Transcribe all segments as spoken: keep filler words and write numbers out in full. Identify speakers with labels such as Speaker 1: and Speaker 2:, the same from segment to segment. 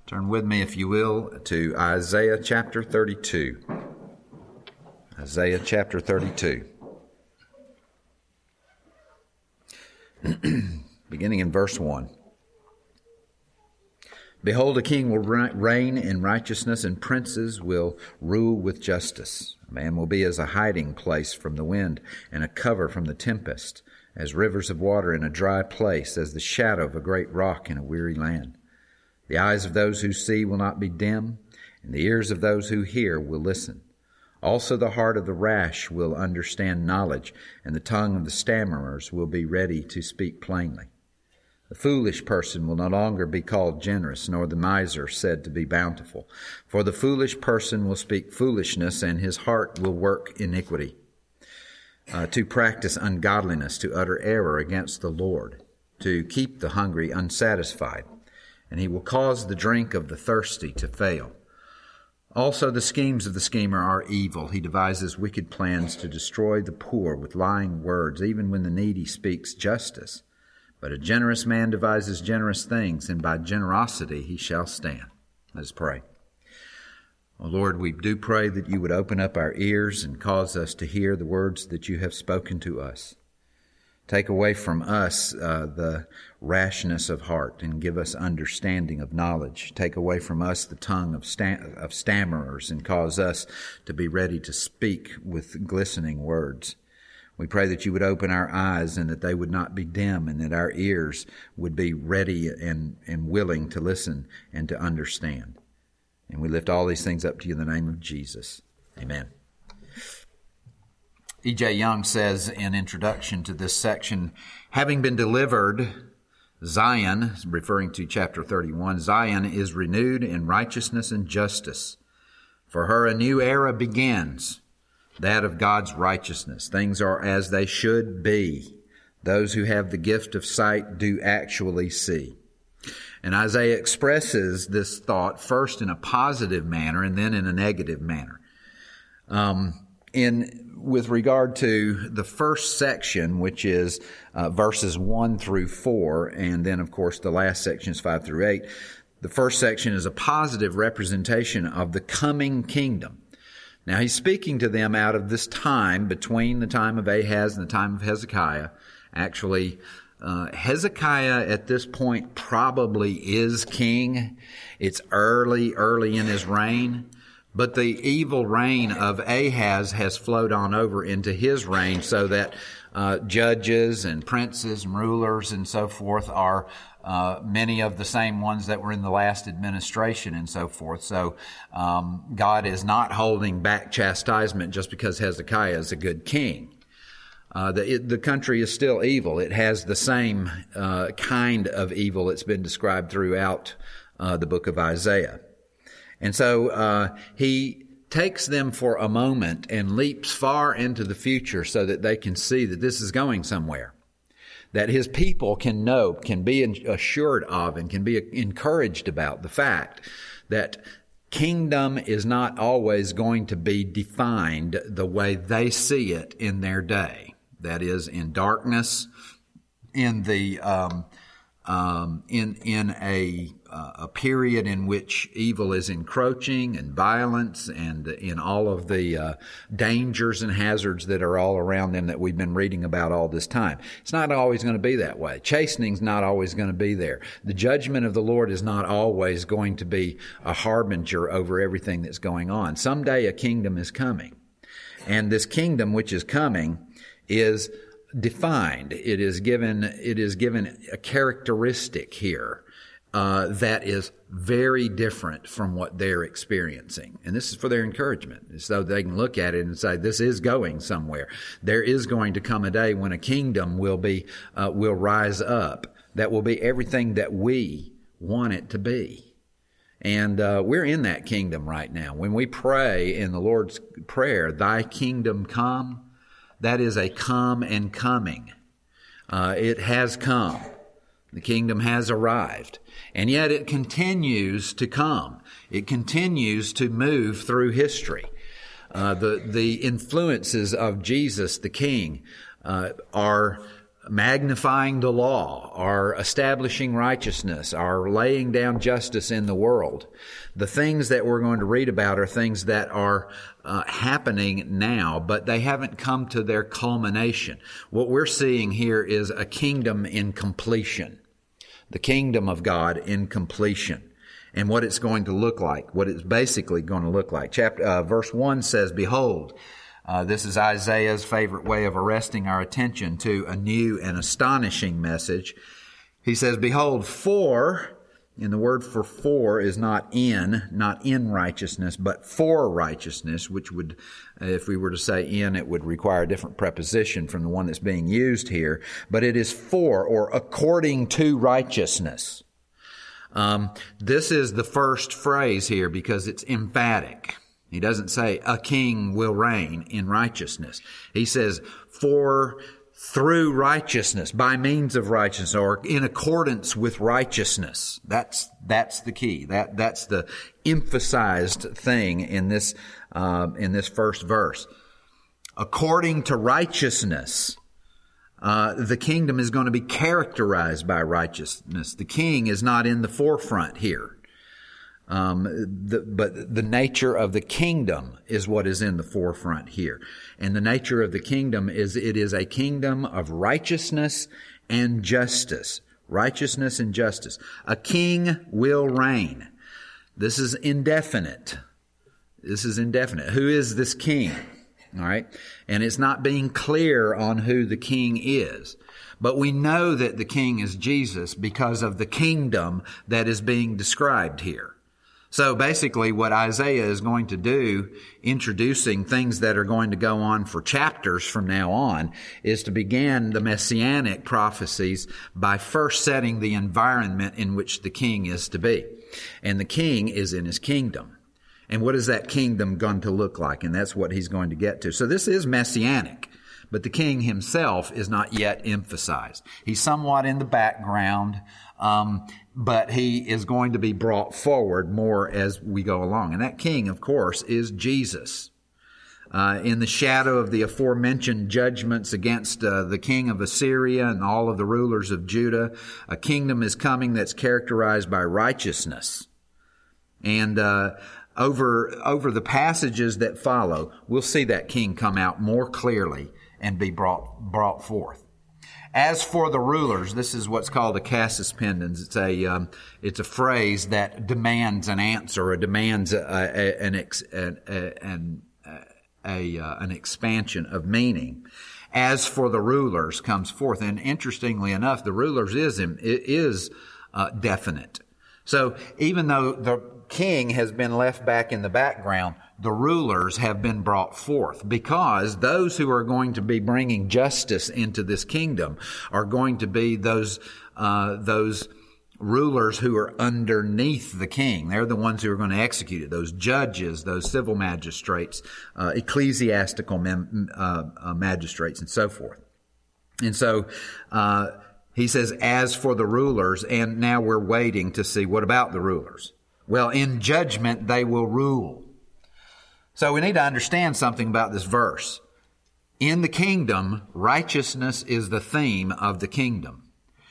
Speaker 1: Turn with me, if you will, to Isaiah chapter thirty-two. Isaiah chapter thirty-two. Beginning in verse one. Behold, a king will reign in righteousness, and princes will rule with justice. A man will be as a hiding place from the wind, and a cover from the tempest, as rivers of water in a dry place, as the shadow of a great rock in a weary land. The eyes of those who see will not be dim, and the ears of those who hear will listen. Also the heart of the rash will understand knowledge, and the tongue of the stammerers will be ready to speak plainly. The foolish person will no longer be called generous, nor the miser said to be bountiful. For the foolish person will speak foolishness, and his heart will work iniquity, uh, to practice ungodliness, to utter error against the Lord, to keep the hungry unsatisfied. And he will cause the drink of the thirsty to fail. Also the schemes of the schemer are evil. He devises wicked plans to destroy the poor with lying words, even when the needy speaks justice. But a generous man devises generous things, and by generosity he shall stand. Let us pray. Oh Lord, we do pray that you would open up our ears and cause us to hear the words that you have spoken to us. Take away from us uh, the rashness of heart and give us understanding of knowledge. Take away from us the tongue of, stam- of stammerers and cause us to be ready to speak with glistening words. We pray that you would open our eyes and that they would not be dim, and that our ears would be ready and, and willing to listen and to understand. And we lift all these things up to you in the name of Jesus. Amen. E J Young says in introduction to this section, having been delivered, Zion, referring to chapter thirty-one, Zion is renewed in righteousness and justice. For her a new era begins, that of God's righteousness. Things are as they should be. Those who have the gift of sight do actually see. And Isaiah expresses this thought first in a positive manner and then in a negative manner. Um, in with regard to the first section, which is uh, verses one through four, and then, of course, the last section is five through eight, the first section is a positive representation of the coming kingdom. Now, he's speaking to them out of this time between the time of Ahaz and the time of Hezekiah. Actually, uh, Hezekiah at this point probably is king. It's early, early in his reign. But the evil reign of Ahaz has flowed on over into his reign, so that uh, judges and princes and rulers and so forth are uh, many of the same ones that were in the last administration and so forth. So um, God is not holding back chastisement just because Hezekiah is a good king. Uh, the, it, the country is still evil. It has the same uh, kind of evil that's been described throughout uh, the book of Isaiah. And so uh, he takes them for a moment and leaps far into the future so that they can see that this is going somewhere, that his people can know, can be assured of, and can be encouraged about the fact that kingdom is not always going to be defined the way they see it in their day. That is, in darkness, in the um, um, in in a Uh, a period in which evil is encroaching and violence, and in all of the uh, dangers and hazards that are all around them that we've been reading about all this time. It's not always going to be that way. Chastening's not always going to be there. The judgment of the Lord is not always going to be a harbinger over everything that's going on. Someday a kingdom is coming. And this kingdom which is coming is defined. It is given, it is given a characteristic here. Uh, that is very different from what they're experiencing. And this is for their encouragement, so they can look at it and say, this is going somewhere. There is going to come a day when a kingdom will be, uh, will rise up that will be everything that we want it to be. And uh, we're in that kingdom right now. When we pray in the Lord's Prayer, thy kingdom come, that is a come and coming. Uh, it has come. The kingdom has arrived. And yet it continues to come. It continues to move through history. Uh, the, the influences of Jesus, the King, uh, are magnifying the law, are establishing righteousness, are laying down justice in the world. The things that we're going to read about are things that are uh, happening now, but they haven't come to their culmination. What we're seeing here is a kingdom in completion. The kingdom of God in completion. And what it's going to look like, what it's basically going to look like. Chapter, uh, verse one says, "Behold," uh, this is Isaiah's favorite way of arresting our attention to a new and astonishing message. He says, "Behold, for," and the word for for is not in, not in righteousness, but for righteousness, which would, if we were to say in, it would require a different preposition from the one that's being used here. But it is for, or according to righteousness. Um, this is the first phrase here because it's emphatic. He doesn't say a king will reign in righteousness. He says for through righteousness, by means of righteousness, or in accordance with righteousness. That's that's the key. That that's the emphasized thing in this uh, in this first verse. According to righteousness. Uh, the kingdom is going to be characterized by righteousness. The king is not in the forefront here. Um, the, but the nature of the kingdom is what is in the forefront here. And the nature of the kingdom is it is a kingdom of righteousness and justice. Righteousness and justice. A king will reign. This is indefinite. This is indefinite. Who is this king? All right. And it's not being clear on who the king is. But we know that the king is Jesus because of the kingdom that is being described here. So basically what Isaiah is going to do, introducing things that are going to go on for chapters from now on, is to begin the messianic prophecies by first setting the environment in which the king is to be. And the king is in his kingdom. And what is that kingdom going to look like? And that's what he's going to get to. So this is messianic, but the king himself is not yet emphasized. He's somewhat in the background, um, but he is going to be brought forward more as we go along. And that king, of course, is Jesus. Uh, in the shadow of the aforementioned judgments against uh, the king of Assyria and all of the rulers of Judah, a kingdom is coming that's characterized by righteousness. And uh Over, over the passages that follow, we'll see that king come out more clearly and be brought, brought forth. As for the rulers, this is what's called a casus pendens. It's a, um, it's a phrase that demands an answer or demands a, a, an, ex, a, a, an, a, uh, an expansion of meaning. As for the rulers comes forth. And interestingly enough, the rulers is, is, uh, definite. So even though the king has been left back in the background, the rulers have been brought forth because those who are going to be bringing justice into this kingdom are going to be those uh, those rulers who are underneath the king. They're the ones who are going to execute it. Those judges, those civil magistrates, uh, ecclesiastical mem- uh, uh, magistrates, and so forth. And so uh, he says, as for the rulers, and now we're waiting to see what about the rulers. Well, in judgment, they will rule. So we need to understand something about this verse. In the kingdom, righteousness is the theme of the kingdom.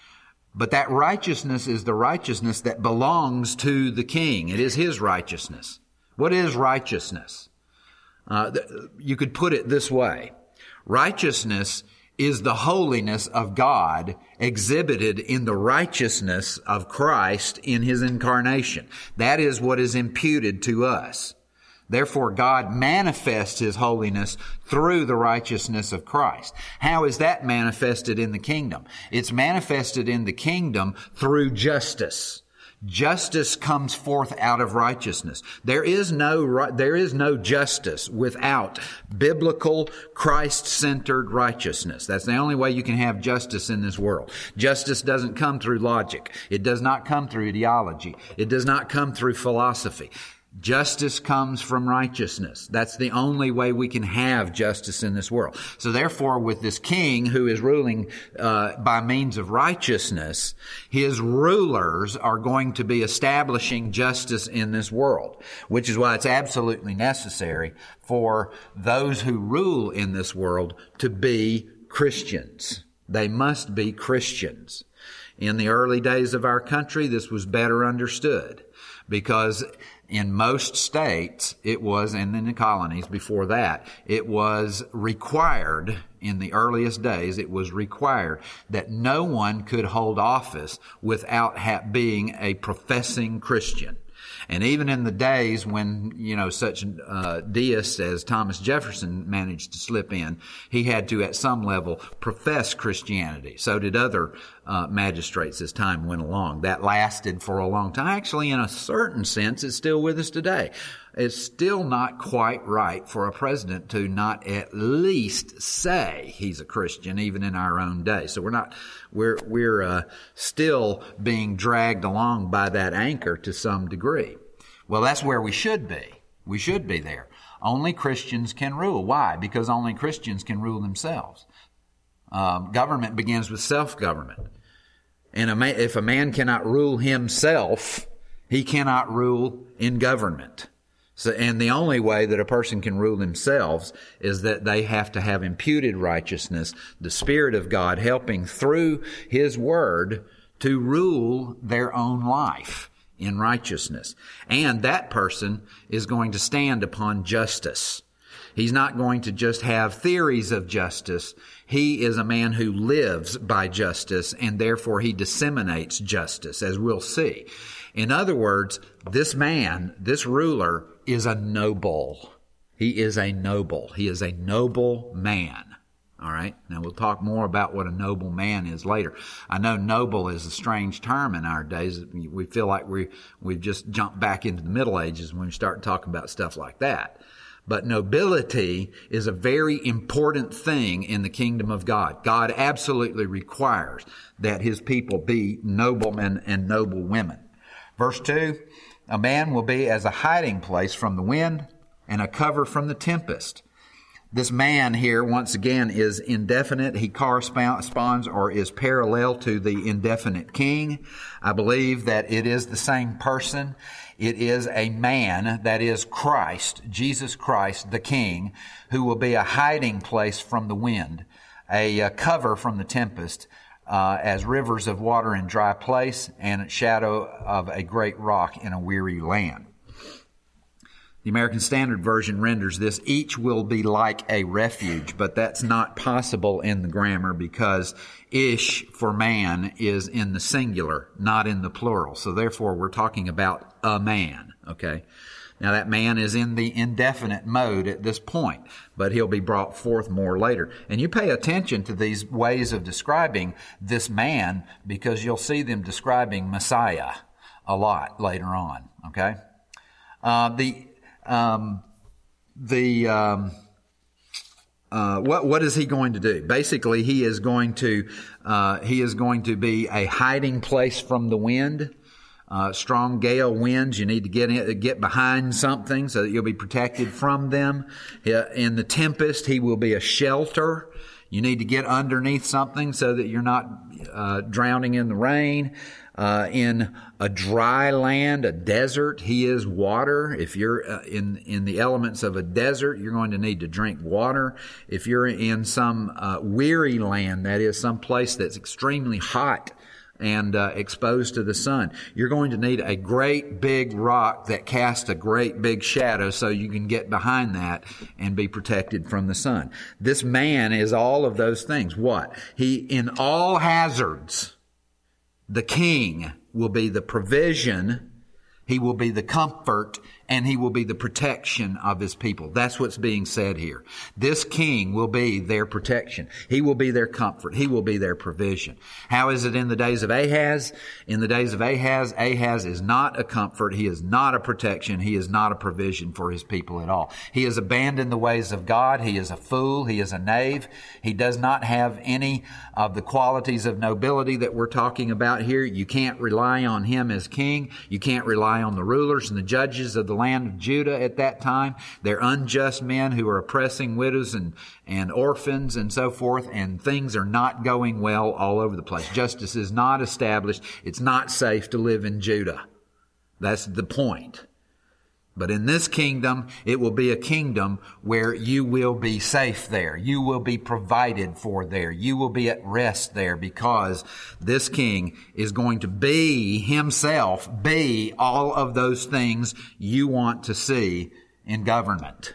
Speaker 1: But that righteousness is the righteousness that belongs to the king. It is his righteousness. What is righteousness? Uh, you could put it this way. Righteousness is the holiness of God exhibited in the righteousness of Christ in his incarnation. That is what is imputed to us. Therefore, God manifests his holiness through the righteousness of Christ. How is that manifested in the kingdom? It's manifested in the kingdom through justice. Justice comes forth out of righteousness. There is no, there is no justice without biblical, Christ-centered righteousness. That's the only way you can have justice in this world. Justice doesn't come through logic. It does not come through ideology. It does not come through philosophy. Justice comes from righteousness. That's the only way we can have justice in this world. So therefore, with this king who is ruling uh, by means of righteousness, his rulers are going to be establishing justice in this world, which is why it's absolutely necessary for those who rule in this world to be Christians. They must be Christians. In the early days of our country, this was better understood because in most states, it was, and in the colonies before that, it was required, in the earliest days, it was required that no one could hold office without ha- being a professing Christian. And even in the days when, you know, such uh, deists as Thomas Jefferson managed to slip in, he had to, at some level, profess Christianity. So did other uh, magistrates as time went along. That lasted for a long time. Actually, in a certain sense, it's still with us today. It's still not quite right for a president to not at least say he's a Christian, even in our own day. So we're not, we're, we're, uh, still being dragged along by that anchor to some degree. Well, that's where we should be. We should be there. Only Christians can rule. Why? Because only Christians can rule themselves. Um, government begins with self-government. And a man, if a man cannot rule himself, he cannot rule in government. So, and the only way that a person can rule themselves is that they have to have imputed righteousness, the Spirit of God helping through His Word to rule their own life in righteousness. And that person is going to stand upon justice. He's not going to just have theories of justice. He is a man who lives by justice, and therefore he disseminates justice, as we'll see. In other words, this man, this ruler, is a noble. He is a noble. He is a noble man. All right? Now, we'll talk more about what a noble man is later. I know noble is a strange term in our days. We feel like we, we've just jumped back into the Middle Ages when we start talking about stuff like that. But nobility is a very important thing in the kingdom of God. God absolutely requires that His people be noblemen and noble women. Verse two, a man will be as a hiding place from the wind and a cover from the tempest. This man here, once again, is indefinite. He corresponds or is parallel to the indefinite king. I believe that it is the same person. It is a man, that is Christ, Jesus Christ, the King, who will be a hiding place from the wind, a, a cover from the tempest, uh, as rivers of water in dry place, and a shadow of a great rock in a weary land. The American Standard Version renders this, each will be like a refuge, but that's not possible in the grammar because ish for man is in the singular, not in the plural. So therefore we're talking about a man, okay? Now that man is in the indefinite mode at this point, but he'll be brought forth more later. And you pay attention to these ways of describing this man because you'll see them describing Messiah a lot later on, okay? Uh, the... Um, the, um, uh, what, what is he going to do? Basically, he is going to, uh, he is going to be a hiding place from the wind. Uh, strong gale winds, you need to get in, get behind something so that you'll be protected from them. In the tempest, he will be a shelter. You need to get underneath something so that you're not, uh, drowning in the rain. Uh, in a dry land, a desert, he is water. If you're uh, in, in the elements of a desert, you're going to need to drink water. If you're in some, uh, weary land, that is some place that's extremely hot and, uh, exposed to the sun, you're going to need a great big rock that casts a great big shadow so you can get behind that and be protected from the sun. This man is all of those things. What? He, in all hazards, the king will be the provision, he will be the comfort, and he will be the protection of his people. That's what's being said here. This king will be their protection. He will be their comfort. He will be their provision. How is it in the days of Ahaz? In the days of Ahaz, Ahaz is not a comfort. He is not a protection. He is not a provision for his people at all. He has abandoned the ways of God. He is a fool. He is a knave. He does not have any of the qualities of nobility that we're talking about here. You can't rely on him as king. You can't rely on the rulers and the judges of the land of Judah at that time. They're unjust men who are oppressing widows and, and orphans and so forth, and things are not going well all over the place. Justice is not established. It's not safe to live in Judah. That's the point. But in this kingdom, it will be a kingdom where you will be safe there. You will be provided for there. You will be at rest there, because this king is going to be himself, be all of those things you want to see in government.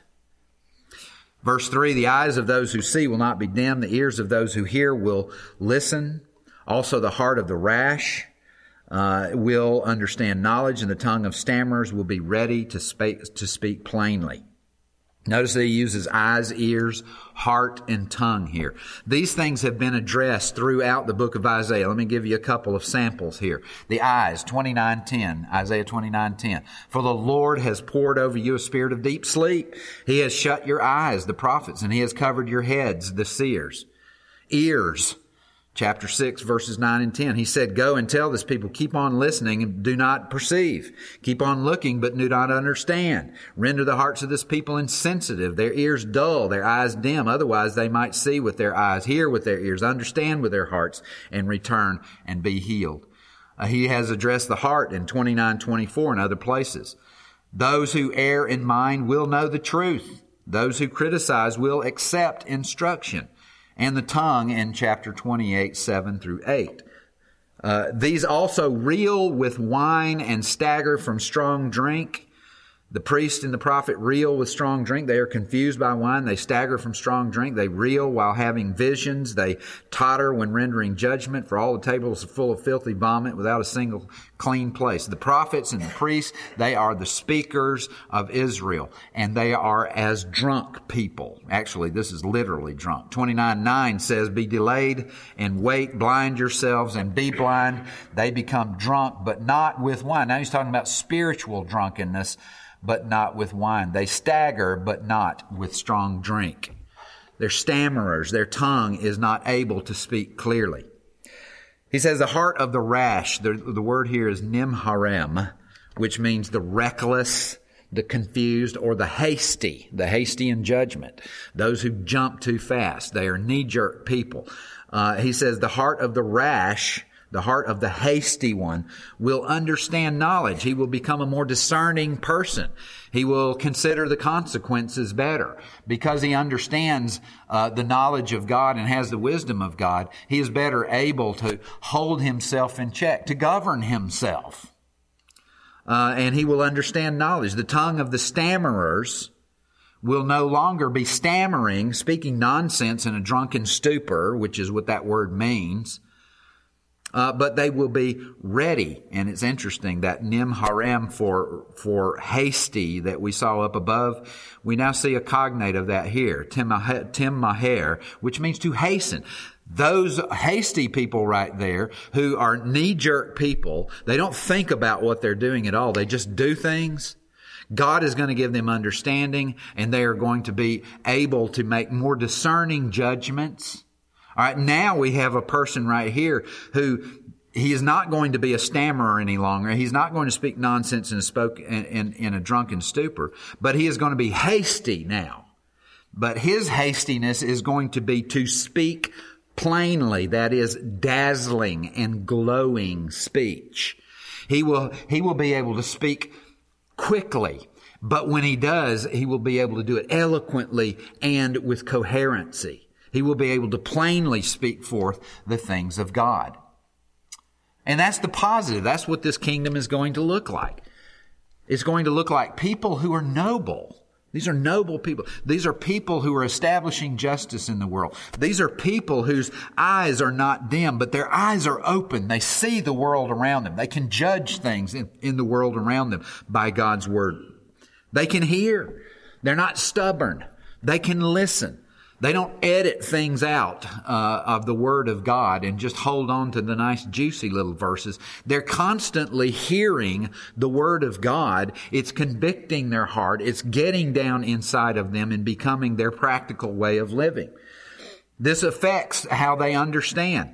Speaker 1: Verse three, the eyes of those who see will not be dim. The ears of those who hear will listen. Also the heart of the rash Uh, will understand knowledge, and the tongue of stammerers will be ready to speak, to speak plainly. Notice that he uses eyes, ears, heart, and tongue here. These things have been addressed throughout the book of Isaiah. Let me give you a couple of samples here. The eyes, twenty-nine ten, Isaiah twenty-nine ten. For the Lord has poured over you a spirit of deep sleep. He has shut your eyes, the prophets, and he has covered your heads, the seers. Ears. Chapter six, verses nine and ten. He said, go and tell this people, keep on listening and do not perceive. Keep on looking, but do not understand. Render the hearts of this people insensitive, their ears dull, their eyes dim. Otherwise they might see with their eyes, hear with their ears, understand with their hearts, and return and be healed. Uh, he has addressed the heart in twenty-nine twenty-four and other places. Those who err in mind will know the truth. Those who criticize will accept instruction. And the tongue in chapter twenty-eight, seven through eight. Uh, these also reel with wine and stagger from strong drink. The priest and the prophet reel with strong drink. They are confused by wine. They stagger from strong drink. They reel while having visions. They totter when rendering judgment. For all the tables are full of filthy vomit without a single clean place. The prophets and the priests, they are the speakers of Israel. And they are as drunk people. Actually, this is literally drunk. twenty-nine nine says, be delayed and wait, blind yourselves and be blind. They become drunk, but not with wine. Now he's talking about spiritual drunkenness, but not with wine. They stagger, but not with strong drink. They're stammerers. Their tongue is not able to speak clearly. He says the heart of the rash, the, the word here is nimharem, which means the reckless, the confused, or the hasty, the hasty in judgment. Those who jump too fast. They are knee-jerk people. Uh, he says the heart of the rash, the heart of the hasty one, will understand knowledge. He will become a more discerning person. He will consider the consequences better. Because he understands uh, the knowledge of God and has the wisdom of God, he is better able to hold himself in check, to govern himself. Uh, and he will understand knowledge. The tongue of the stammerers will no longer be stammering, speaking nonsense in a drunken stupor, which is what that word means. Uh, but they will be ready. And it's interesting that nimharem for, for hasty that we saw up above, we now see a cognate of that here, timmaher, which means to hasten. Those hasty people right there who are knee-jerk people, they don't think about what they're doing at all. They just do things. God is going to give them understanding, and they are going to be able to make more discerning judgments. All right, now we have a person right here who he is not going to be a stammerer any longer. He's not going to speak nonsense in a, spoke, in, in, in a drunken stupor, but he is going to be hasty now. But his hastiness is going to be to speak plainly, that is, dazzling and glowing speech. He will, he will be able to speak quickly, but when he does, he will be able to do it eloquently and with coherency. He will be able to plainly speak forth the things of God. And that's the positive. That's what this kingdom is going to look like. It's going to look like people who are noble. These are noble people. These are people who are establishing justice in the world. These are people whose eyes are not dim, but their eyes are open. They see the world around them. They can judge things in, in the world around them by God's word. They can hear. They're not stubborn. They can listen. They don't edit things out uh, of the Word of God and just hold on to the nice juicy little verses. They're constantly hearing the Word of God. It's convicting their heart. It's getting down inside of them and becoming their practical way of living. This affects how they understand.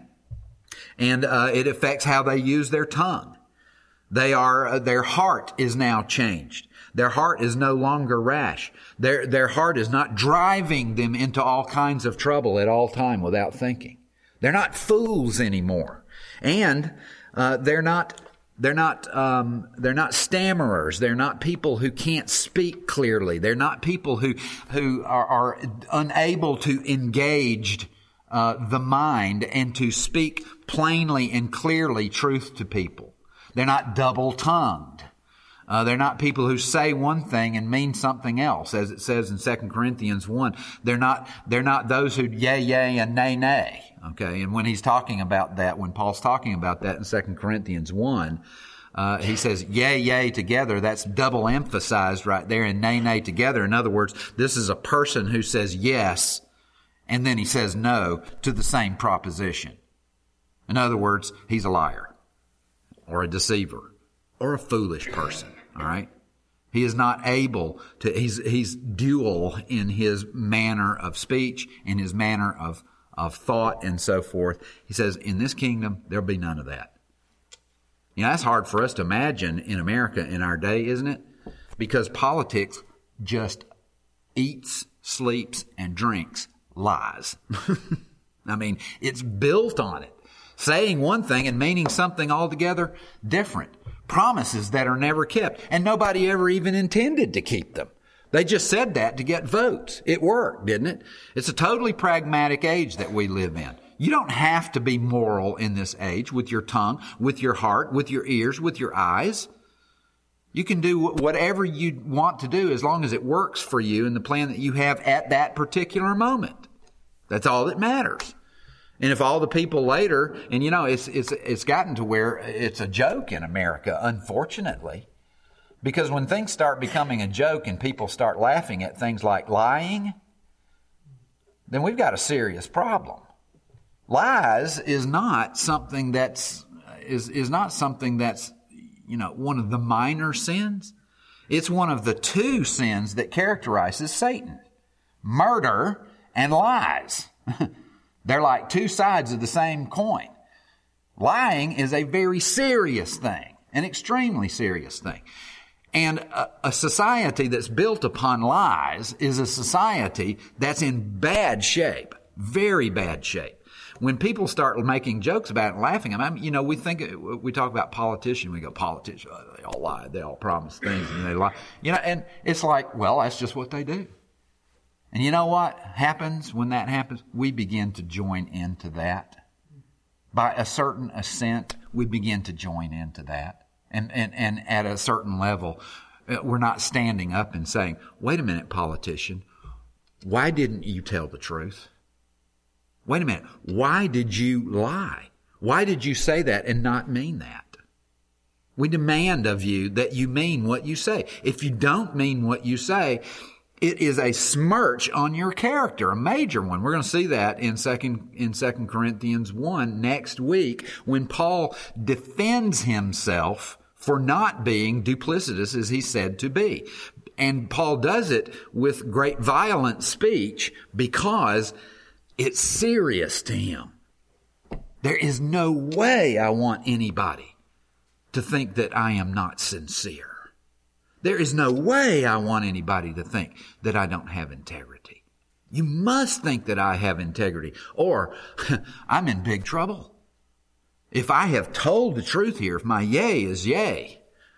Speaker 1: And uh, it affects how they use their tongue. They are, uh, their heart is now changed. Their heart is no longer rash. Their, their heart is not driving them into all kinds of trouble at all time without thinking. They're not fools anymore. And uh, they're not They're not, um, they're not stammerers. They're not people who can't speak clearly. They're not people who, who are, are unable to engage uh, the mind and to speak plainly and clearly truth to people. They're not double-tongued. Uh, they're not people who say one thing and mean something else, as it says in Second Corinthians one. They're not, they're not those who yea, yea, and nay, nay. Okay, and when he's talking about that, when Paul's talking about that in Second Corinthians one, uh, he says yea, yea together. That's double emphasized right there, and nay, nay together. In other words, this is a person who says yes, and then he says no to the same proposition. In other words, he's a liar, or a deceiver, or a foolish person. All right? He is not able to, he's, he's dual in his manner of speech, in his manner of of thought and so forth. He says, in this kingdom, there'll be none of that. You know, that's hard for us to imagine in America in our day, isn't it? Because politics just eats, sleeps, and drinks lies. I mean, it's built on it. Saying one thing and meaning something altogether different. Promises that are never kept. And nobody ever even intended to keep them. They just said that to get votes. It worked, didn't it? It's a totally pragmatic age that we live in. You don't have to be moral in this age with your tongue, with your heart, with your ears, with your eyes. You can do whatever you want to do as long as it works for you and the plan that you have at that particular moment. That's all that matters. And if all the people later, and you know, it's it's it's gotten to where it's a joke in America, unfortunately. Because when things start becoming a joke and people start laughing at things like lying, then we've got a serious problem. Lies is not something that's is is not something that's, you know, one of the minor sins. It's one of the two sins that characterizes Satan. Murder and lies. They're like two sides of the same coin. Lying is a very serious thing, an extremely serious thing. And a, a society that's built upon lies is a society that's in bad shape, very bad shape. When people start making jokes about it and laughing, I mean, you know, we think, we talk about politicians, we go, politicians, oh, they all lie, they all promise things and they lie. You know, and it's like, well, that's just what they do. And you know what happens when that happens? We begin to join into that. By a certain assent, we begin to join into that. And, and, and at a certain level, we're not standing up and saying, wait a minute, politician, why didn't you tell the truth? Wait a minute, why did you lie? Why did you say that and not mean that? We demand of you that you mean what you say. If you don't mean what you say, it is a smirch on your character, a major one. We're going to see that in second in Second Corinthians one next week when Paul defends himself for not being duplicitous as he's said to be. And Paul does it with great violent speech because it's serious to him. There is no way I want anybody to think that I am not sincere. There is no way I want anybody to think that I don't have integrity. You must think that I have integrity, or I'm in big trouble. If I have told the truth here, if my yea is yea,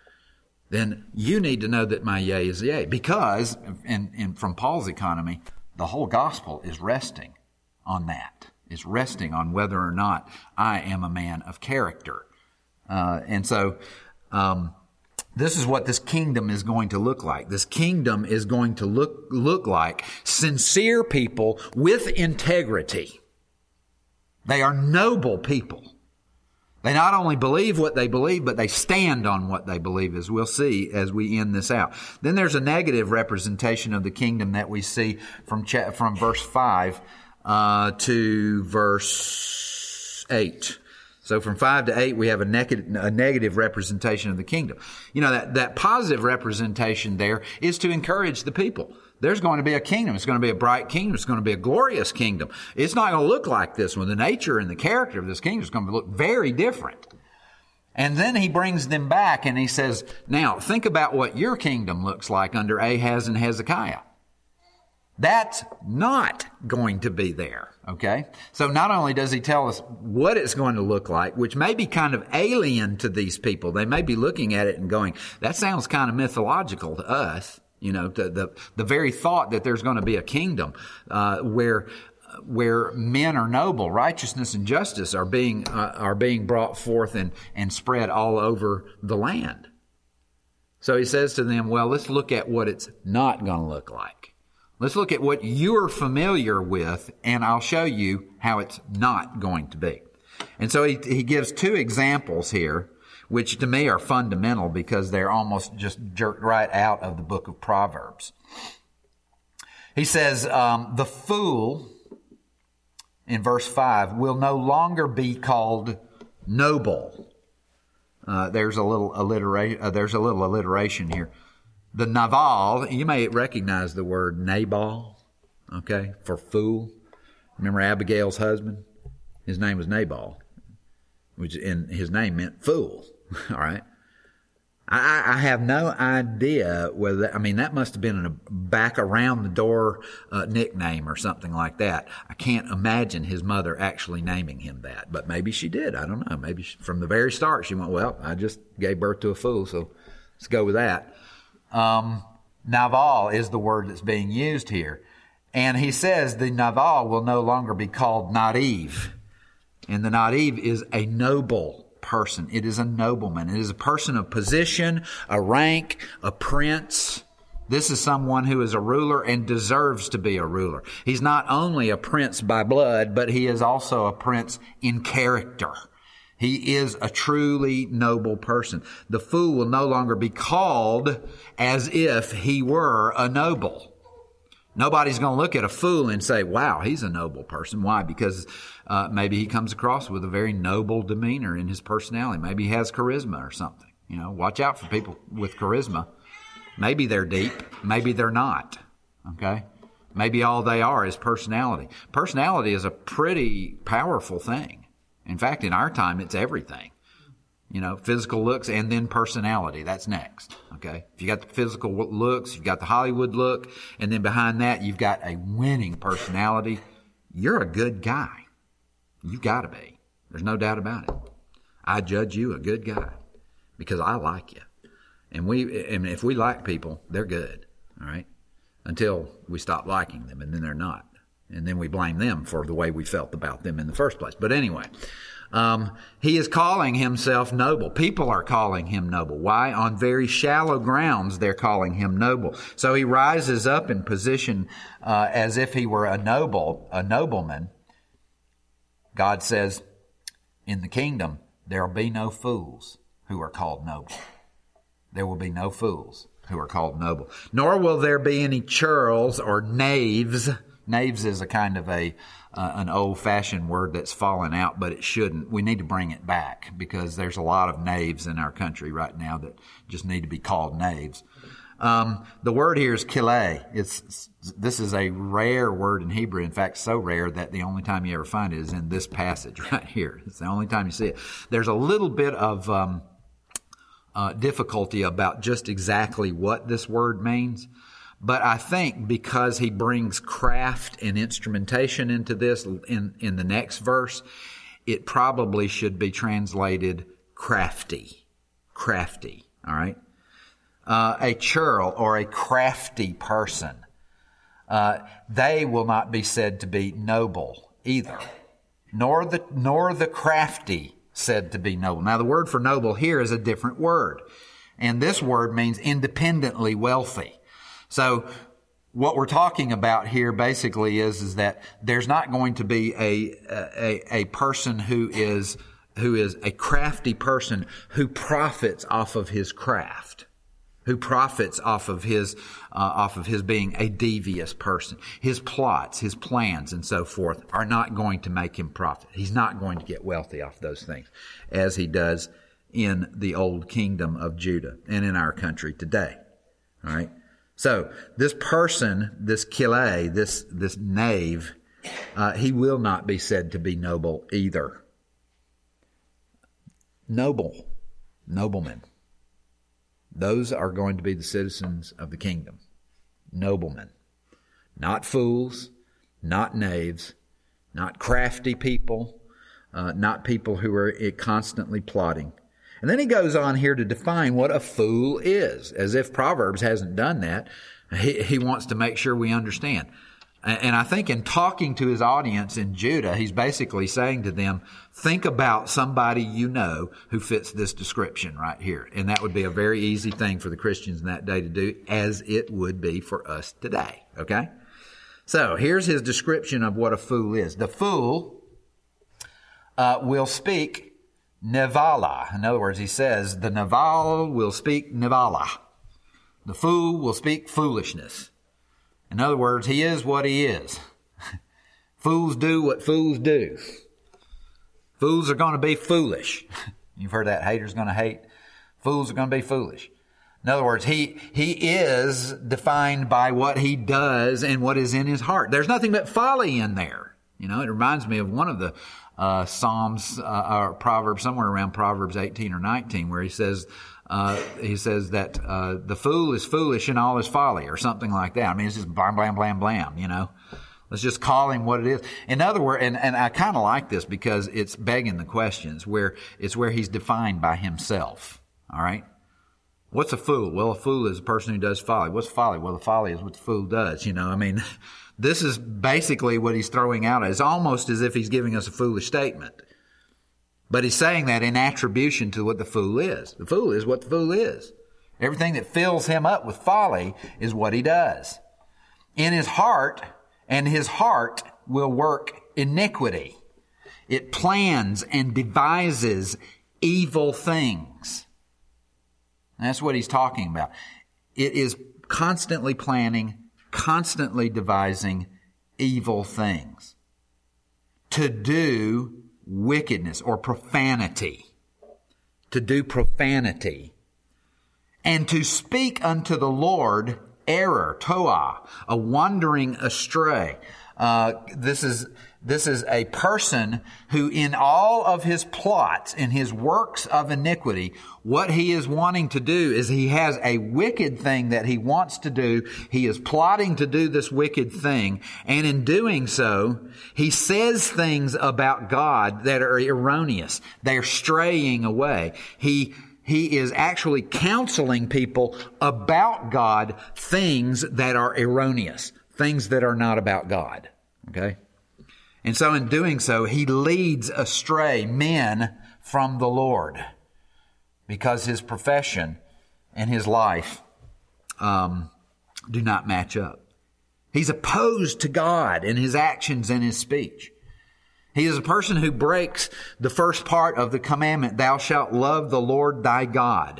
Speaker 1: then you need to know that my yea is yea. Because, in, in, from Paul's economy, the whole gospel is resting on that. It's resting on whether or not I am a man of character. Uh, and so, um, this is what this kingdom is going to look like. This kingdom is going to look, look like sincere people with integrity. They are noble people. They not only believe what they believe, but they stand on what they believe, as we'll see as we end this out. Then there's a negative representation of the kingdom that we see from cha- from verse five uh, to verse eight. So from five to eight, we have a, neg- a negative representation of the kingdom. You know, that, that positive representation there is to encourage the people. There's going to be a kingdom. It's going to be a bright kingdom. It's going to be a glorious kingdom. It's not going to look like this one. The nature and the character of this kingdom is going to look very different. And then he brings them back and he says, now think about what your kingdom looks like under Ahaz and Hezekiah. That's not going to be there, okay? So not only does he tell us what it's going to look like, which may be kind of alien to these people. They may be looking at it and going, that sounds kind of mythological to us. You know, the the, the very thought that there's going to be a kingdom uh, where where men are noble, righteousness and justice are being uh, are being brought forth and, and spread all over the land. So he says to them, well, let's look at what it's not going to look like. Let's look at what you're familiar with, and I'll show you how it's not going to be. And so he, he gives two examples here, which to me are fundamental because they're almost just jerked right out of the book of Proverbs. He says, um, the fool, in verse five, will no longer be called noble. Uh, there's a little alliteration, uh, there's a little alliteration here. The Naval, you may recognize the word Nabal, okay, for fool. Remember Abigail's husband? His name was Nabal, which in his name meant fool, all right? I, I have no idea whether, that, I mean, that must have been a back around the door uh, nickname or something like that. I can't imagine his mother actually naming him that, but maybe she did. I don't know. Maybe she, from the very start she went, well, I just gave birth to a fool, so let's go with that. Um, Naval is the word that's being used here. And he says the Naval will no longer be called naive. And the naive is a noble person. It is a nobleman. It is a person of position, a rank, a prince. This is someone who is a ruler and deserves to be a ruler. He's not only a prince by blood, but he is also a prince in character. He is a truly noble person. The fool will no longer be called as if he were a noble. Nobody's going to look at a fool and say, wow, he's a noble person. Why? Because uh, maybe he comes across with a very noble demeanor in his personality. Maybe he has charisma or something. You know, watch out for people with charisma. Maybe they're deep. Maybe they're not. Okay? Maybe all they are is personality. Personality is a pretty powerful thing. In fact, in our time, it's everything. You know, physical looks and then personality. That's next. Okay? If you got the physical looks, you've got the Hollywood look, and then behind that, you've got a winning personality. You're a good guy. You've got to be. There's no doubt about it. I judge you a good guy because I like you. And we, and if we like people, they're good. All right? Until we stop liking them, and then they're not. And then we blame them for the way we felt about them in the first place. But anyway, um, he is calling himself noble. People are calling him noble. Why? On very shallow grounds, they're calling him noble. So he rises up in position uh, as if he were a noble, a nobleman. God says, in the kingdom, there will be no fools who are called noble. There will be no fools who are called noble. Nor will there be any churls or knaves. Knaves is a kind of a uh, an old-fashioned word that's fallen out, but it shouldn't. We need to bring it back because there's a lot of knaves in our country right now that just need to be called knaves. Um, the word here is kilei. It's this is a rare word in Hebrew. In fact, so rare that the only time you ever find it is in this passage right here. It's the only time you see it. There's a little bit of um, uh, difficulty about just exactly what this word means. But I think because he brings craft and instrumentation into this in, in the next verse, it probably should be translated crafty. Crafty, all right? Uh, a churl or a crafty person, uh, they will not be said to be noble either, nor the, nor the crafty said to be noble. Now, the word for noble here is a different word, and this word means independently wealthy. So what we're talking about here basically is, is that there's not going to be a, a, a person who is, who is a crafty person who profits off of his craft, who profits off of his, uh, off of his being a devious person. His plots, his plans and so forth are not going to make him profit. He's not going to get wealthy off those things as he does in the old kingdom of Judah and in our country today. All right. So this person, this kilei, this this knave, uh, he will not be said to be noble either. Noble, noblemen. Those are going to be the citizens of the kingdom. Noblemen. not fools, not knaves, not crafty people, uh, not people who are constantly plotting. And then he goes on here to define what a fool is, as if Proverbs hasn't done that. He, he wants to make sure we understand. And I think in talking to his audience in Judah, he's basically saying to them, think about somebody you know who fits this description right here. And that would be a very easy thing for the Christians in that day to do, as it would be for us today. Okay? So here's his description of what a fool is. The fool uh, will speak nevala. In other words, he says, the naval will speak nevala. The fool will speak foolishness. In other words, he is what he is. Fools do what fools do. Fools are going to be foolish. You've heard that. Haters going to hate. Fools are going to be foolish. In other words, he, he is defined by what he does and what is in his heart. There's nothing but folly in there. You know, it reminds me of one of the uh, Psalms, uh, or Proverbs, somewhere around Proverbs eighteen or nineteen, where he says, Uh, he says that, uh, the fool is foolish in all his folly, or something like that. I mean, it's just blam, blam, blam, blam, you know. Let's just call him what it is. In other words, and, and I kind of like this because it's begging the questions, where it's where he's defined by himself. All right? What's a fool? Well, a fool is a person who does folly. What's folly? Well, the folly is what the fool does, you know. I mean, this is basically what he's throwing out. It's almost as if he's giving us a foolish statement. But he's saying that in attribution to what the fool is. The fool is what the fool is. Everything that fills him up with folly is what he does. In his heart, and his heart will work iniquity. It plans and devises evil things. That's what he's talking about. It is constantly planning, constantly devising evil things. To do wickedness or profanity, to do profanity, and to speak unto the Lord error, toah, a wandering astray. Uh, this is this is a person who, in all of his plots, in his works of iniquity, what he is wanting to do is he has a wicked thing that he wants to do. He is plotting to do this wicked thing, and in doing so, he says things about God that are erroneous. They're straying away. He He is actually counseling people about God, things that are erroneous, things that are not about God. Okay? And so in doing so, he leads astray men from the Lord, because his profession and his life um, do not match up. He's opposed to God in his actions and his speech. He is a person who breaks the first part of the commandment, thou shalt love the Lord thy God.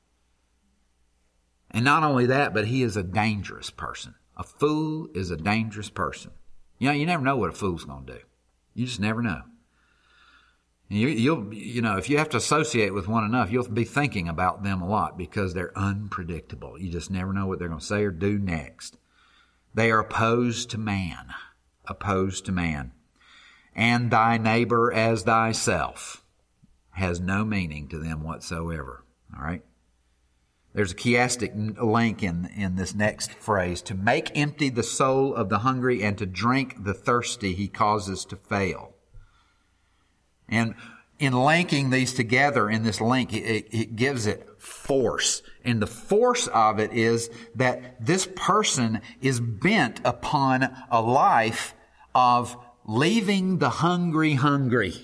Speaker 1: And not only that, but he is a dangerous person. A fool is a dangerous person. You know, you never know what a fool's going to do. You just never know. You, you'll, you know, if you have to associate with one enough, you'll be thinking about them a lot, because they're unpredictable. You just never know what they're going to say or do next. They are opposed to man. Opposed to man. And thy neighbor as thyself has no meaning to them whatsoever. All right? There's a chiastic link in, in this next phrase. To make empty the soul of the hungry and to drink the thirsty he causes to fail. And in linking these together in this link, it, it gives it force. And the force of it is that this person is bent upon a life of leaving the hungry hungry,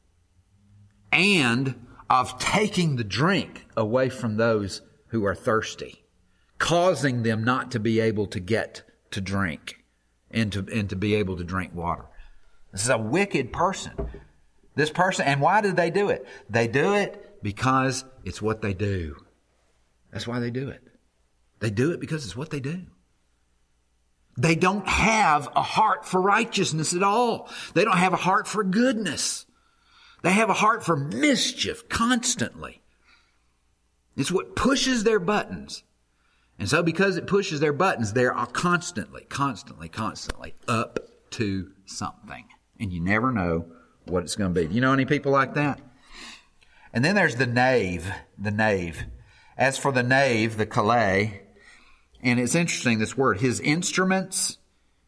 Speaker 1: and of taking the drink away from those who are thirsty, causing them not to be able to get to drink and to, and to be able to drink water. This is a wicked person. This person, and why do they do it? They do it because it's what they do. That's why they do it. They do it because it's what they do. They don't have a heart for righteousness at all. They don't have a heart for goodness. They have a heart for mischief constantly. It's what pushes their buttons. And so because it pushes their buttons, they're constantly, constantly, constantly up to something. And you never know what it's going to be. Do you know any people like that? And then there's the knave, the knave. As for the knave, the kalei, and it's interesting, this word, his instruments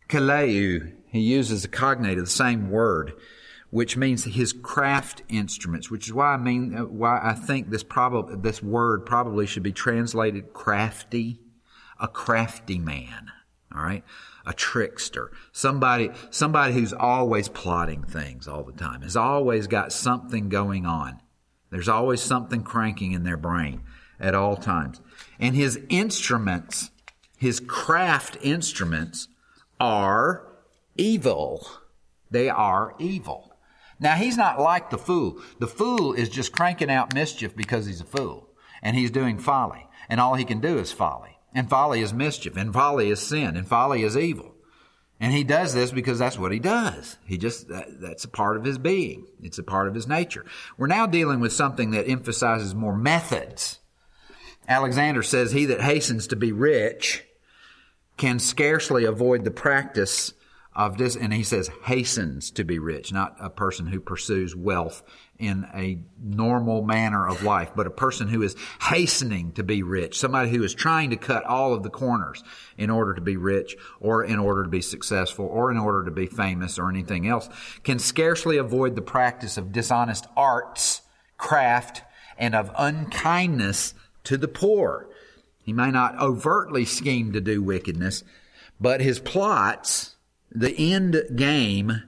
Speaker 1: Kaleu, he uses a cognate of the same word, which means his craft instruments, which is why I mean, why I think this probably, this word probably should be translated crafty, a crafty man, all right? A trickster, somebody, somebody who's always plotting things all the time, has always got something going on. There's always something cranking in their brain at all times. And his instruments, his craft instruments are evil. They are evil. Now, he's not like the fool. The fool is just cranking out mischief because he's a fool. And he's doing folly. And all he can do is folly. And folly is mischief. And folly is sin. And folly is evil. And he does this because that's what he does. He just, that, that's a part of his being. It's a part of his nature. We're now dealing with something that emphasizes more methods. Alexander says, he that hastens to be rich can scarcely avoid the practice of this, and he says hastens to be rich, not a person who pursues wealth in a normal manner of life, but a person who is hastening to be rich, somebody who is trying to cut all of the corners in order to be rich or in order to be successful or in order to be famous or anything else, can scarcely avoid the practice of dishonest arts, craft, and of unkindness to the poor. He may not overtly scheme to do wickedness, but his plots, the end game,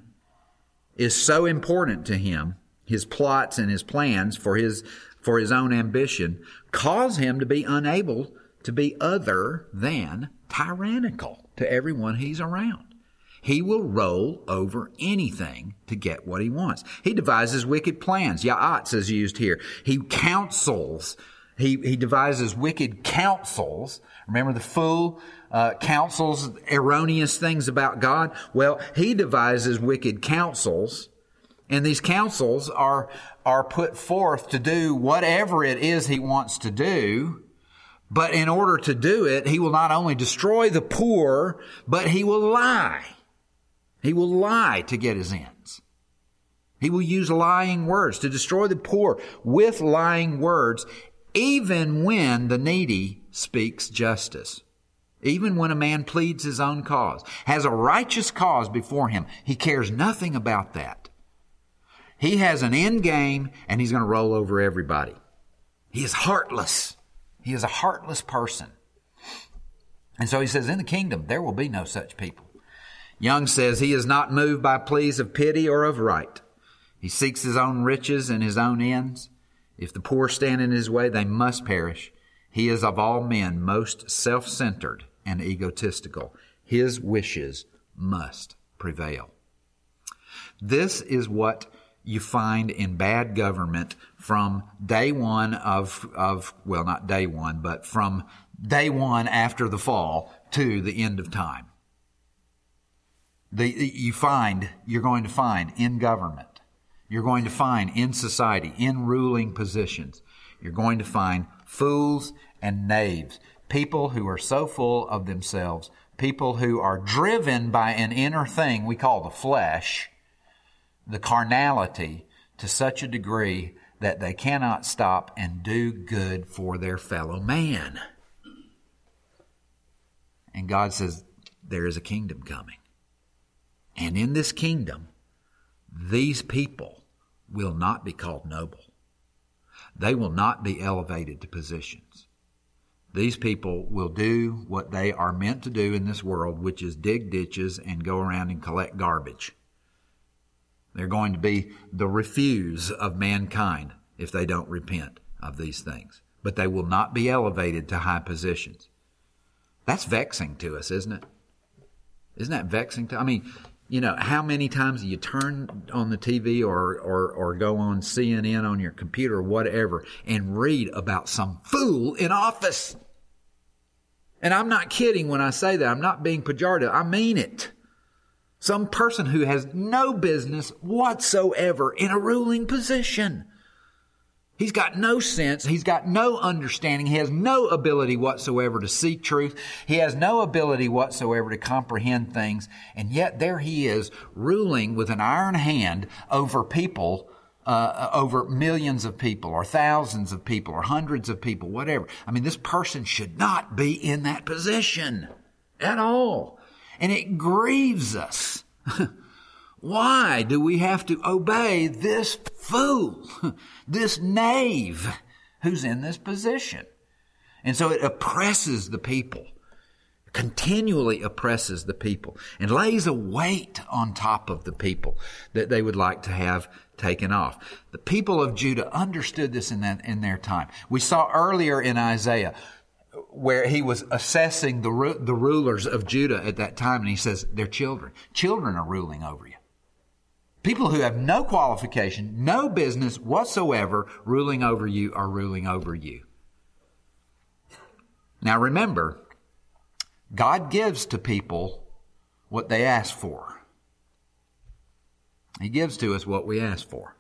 Speaker 1: is so important to him. His plots and his plans for his for his own ambition cause him to be unable to be other than tyrannical to everyone he's around. He will roll over anything to get what he wants. He devises wicked plans. Ya'atz is used here. He counsels. He, he devises wicked counsels. Remember the fool uh, counsels erroneous things about God? Well, he devises wicked counsels, and these counsels are, are put forth to do whatever it is he wants to do. But in order to do it, he will not only destroy the poor, but he will lie. He will lie to get his ends. He will use lying words to destroy the poor with lying words, even when the needy speaks justice. Even when a man pleads his own cause, has a righteous cause before him, he cares nothing about that. He has an end game, and he's going to roll over everybody. He is heartless. He is a heartless person. And so he says, in the kingdom, there will be no such people. Young says, he is not moved by pleas of pity or of right. He seeks his own riches and his own ends. If the poor stand in his way, they must perish. He is of all men most self-centered and egotistical. His wishes must prevail. This is what you find in bad government from day one of, of, well, not day one, but from day one after the fall to the end of time. The, you find, you're going to find in government, you're going to find in society, in ruling positions, you're going to find fools and knaves, people who are so full of themselves, people who are driven by an inner thing we call the flesh, the carnality, to such a degree that they cannot stop and do good for their fellow man. And God says, there is a kingdom coming. And in this kingdom, these people will not be called noble. They will not be elevated to positions. These people will do what they are meant to do in this world, which is dig ditches and go around and collect garbage. They're going to be the refuse of mankind if they don't repent of these things. But they will not be elevated to high positions. That's vexing to us, isn't it? Isn't that vexing to, I mean, you know, how many times do you turn on the T V or, or, or go on C N N on your computer or whatever and read about some fool in office? And I'm not kidding when I say that. I'm not being pejorative. I mean it. Some person who has no business whatsoever in a ruling position. He's got no sense. He's got no understanding. He has no ability whatsoever to see truth. He has no ability whatsoever to comprehend things. And yet there he is ruling with an iron hand over people, uh, over millions of people or thousands of people or hundreds of people, whatever. I mean, this person should not be in that position at all. And it grieves us. Why do we have to obey this fool, this knave who's in this position? And so it oppresses the people, continually oppresses the people, and lays a weight on top of the people that they would like to have taken off. The people of Judah understood this in that, in their time. We saw earlier in Isaiah where he was assessing the, the rulers of Judah at that time, and he says, they're children. Children are ruling over you. People who have no qualification, no business whatsoever ruling over you are ruling over you. Now remember, God gives to people what they ask for. He gives to us what we ask for.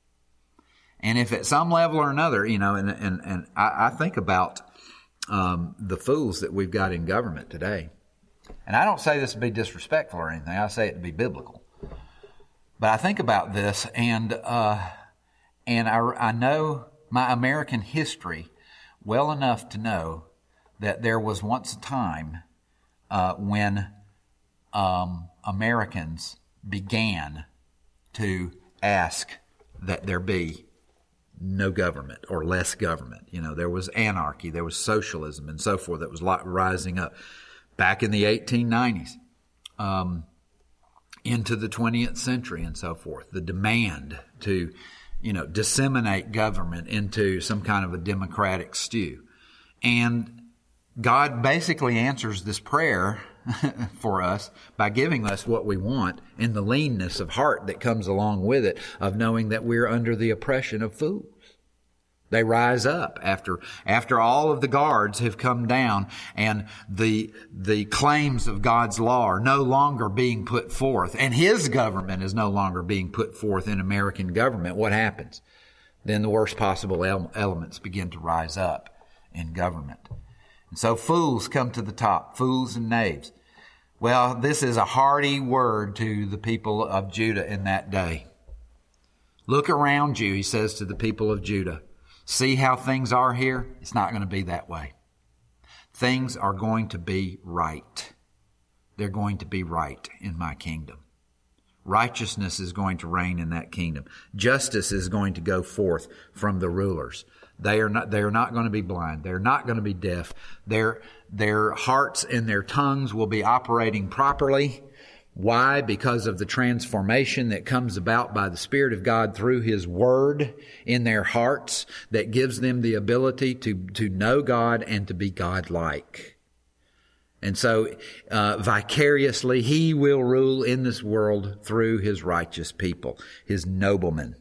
Speaker 1: And if at some level or another, you know, and and, and I, I think about um, the fools that we've got in government today. And I don't say this to be disrespectful or anything. I say it to be biblical. But I think about this, and uh, and I, I know my American history well enough to know that there was once a time uh, when um, Americans began to ask that there be no government or less government. You know, there was anarchy, there was socialism, and so forth that was rising up back in the eighteen nineties. Um, into the twentieth century and so forth. The demand to, you know, disseminate government into some kind of a democratic stew. And God basically answers this prayer for us by giving us what we want in the leanness of heart that comes along with it, of knowing that we're under the oppression of fools. They rise up after after all of the guards have come down and the the claims of God's law are no longer being put forth, and His government is no longer being put forth in American government. What happens? Then the worst possible ele- elements begin to rise up in government. And so fools come to the top, fools and knaves. Well, this is a hearty word to the people of Judah in that day. Look around you, he says to the people of Judah. See how things are here? It's not going to be that way. Things are going to be right. They're going to be right in my kingdom. Righteousness is going to reign in that kingdom. Justice is going to go forth from the rulers. They are not, they are not going to be blind. They're not going to be deaf. Their, their hearts and their tongues will be operating properly. Why? Because of the transformation that comes about by the Spirit of God through His Word in their hearts that gives them the ability to, to know God and to be God-like. And so, uh, vicariously, He will rule in this world through His righteous people, His noblemen.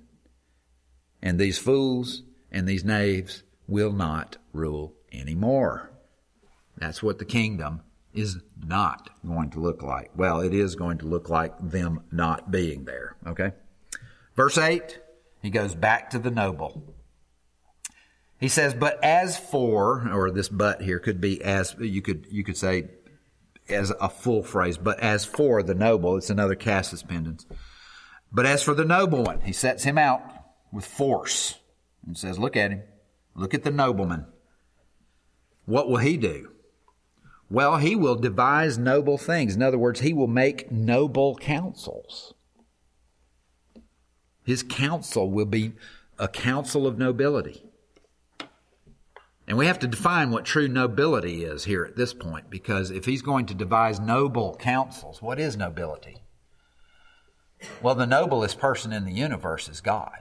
Speaker 1: And these fools and these knaves will not rule anymore. That's what the kingdom is not going to look like. Well, it is going to look like them not being there. Okay? Verse eight, he goes back to the noble. He says, but as for, or this but here could be as, you could, you could say as a full phrase, but as for the noble, it's another casus pendens. But as for the noble one, he sets him out with force and says, look at him. Look at the nobleman. What will he do? Well, he will devise noble things. In other words, he will make noble counsels. His counsel will be a counsel of nobility. And we have to define what true nobility is here at this point, because if he's going to devise noble counsels, what is nobility? Well, the noblest person in the universe is God.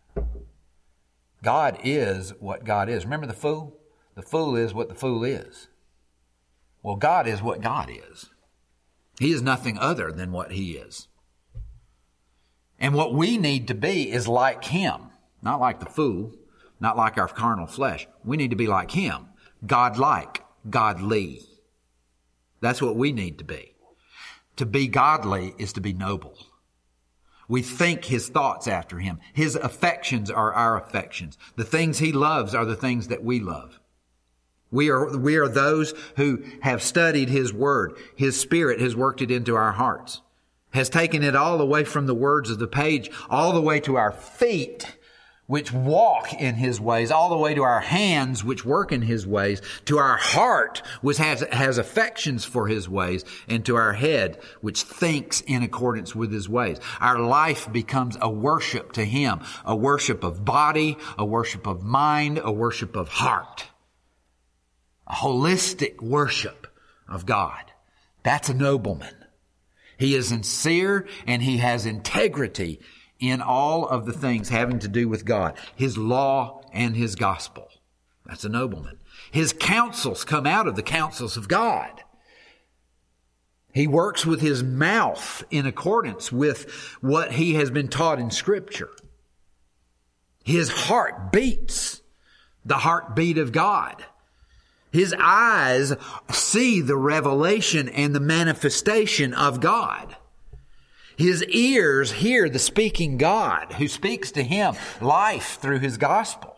Speaker 1: God is what God is. Remember the fool? The fool is what the fool is. Well, God is what God is. He is nothing other than what He is. And what we need to be is like Him, not like the fool, not like our carnal flesh. We need to be like Him, God-like, godly. That's what we need to be. To be godly is to be noble. We think His thoughts after Him. His affections are our affections. The things He loves are the things that we love. We are, we are those who have studied His Word. His Spirit has worked it into our hearts, has taken it all the way from the words of the page, all the way to our feet, which walk in His ways, all the way to our hands, which work in His ways, to our heart, which has, has affections for His ways, and to our head, which thinks in accordance with His ways. Our life becomes a worship to Him, a worship of body, a worship of mind, a worship of heart. A holistic worship of God. That's a nobleman. He is sincere and he has integrity in all of the things having to do with God, His law and His gospel. That's a nobleman. His counsels come out of the counsels of God. He works with his mouth in accordance with what he has been taught in Scripture. His heart beats the heartbeat of God. His eyes see the revelation and the manifestation of God. His ears hear the speaking God who speaks to him life through His gospel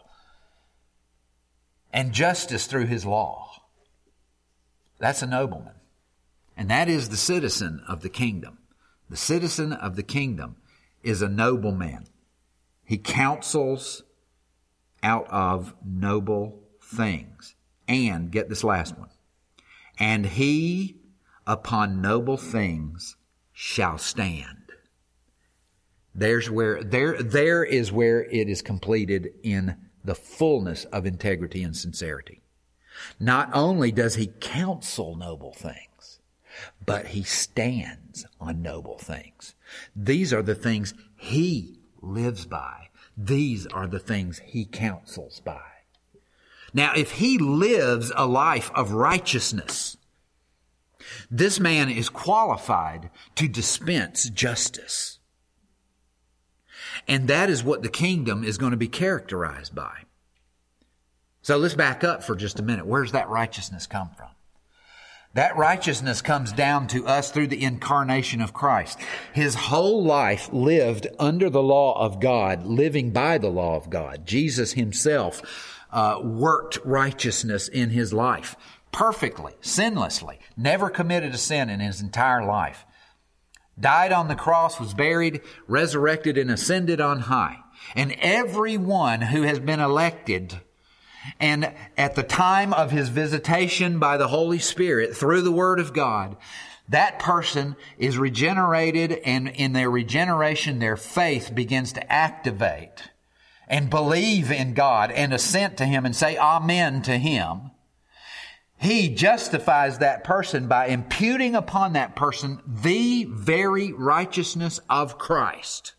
Speaker 1: and justice through His law. That's a nobleman. And that is the citizen of the kingdom. The citizen of the kingdom is a nobleman. He counsels out of noble things. And, get this last one, and he upon noble things shall stand. There's where, there, there is where it is completed in the fullness of integrity and sincerity. Not only does he counsel noble things, but he stands on noble things. These are the things he lives by. These are the things he counsels by. Now, if he lives a life of righteousness, this man is qualified to dispense justice. And that is what the kingdom is going to be characterized by. So let's back up for just a minute. Where's that righteousness come from? That righteousness comes down to us through the incarnation of Christ. His whole life lived under the law of God, living by the law of God. Jesus Himself Uh, worked righteousness in His life perfectly, sinlessly, never committed a sin in His entire life. Died on the cross, was buried, resurrected, and ascended on high. And everyone who has been elected, and at the time of His visitation by the Holy Spirit through the Word of God, that person is regenerated, and in their regeneration, their faith begins to activate and believe in God and assent to Him and say amen to Him. He justifies that person by imputing upon that person the very righteousness of Christ.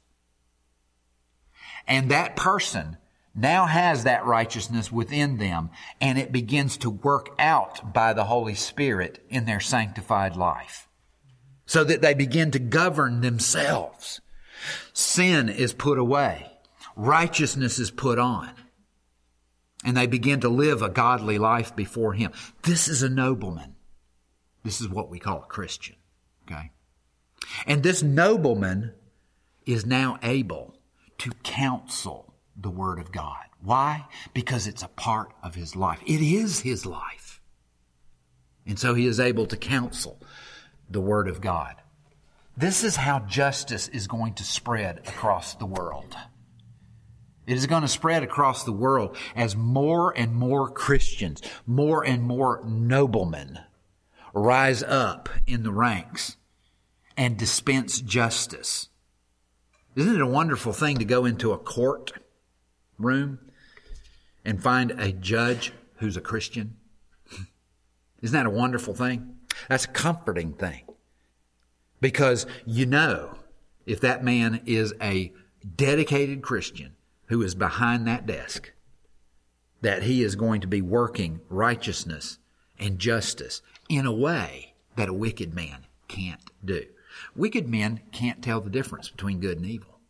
Speaker 1: And that person now has that righteousness within them, and it begins to work out by the Holy Spirit in their sanctified life, so that they begin to govern themselves. Sin is put away. Righteousness is put on. And they begin to live a godly life before Him. This is a nobleman. This is what we call a Christian. Okay? And this nobleman is now able to counsel the Word of God. Why? Because it's a part of his life. It is his life. And so he is able to counsel the Word of God. This is how justice is going to spread across the world. It is going to spread across the world as more and more Christians, more and more noblemen rise up in the ranks and dispense justice. Isn't it a wonderful thing to go into a court room and find a judge who's a Christian? Isn't that a wonderful thing? That's a comforting thing. Because you know, if that man is a dedicated Christian who is behind that desk, that he is going to be working righteousness and justice in a way that a wicked man can't do. Wicked men can't tell the difference between good and evil.